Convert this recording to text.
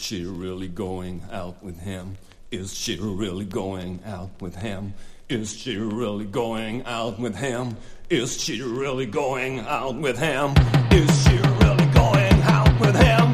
she really going out with him? Is she really going out with him? Is she really going out with him? Is she really going out with him? Is she really going out with him?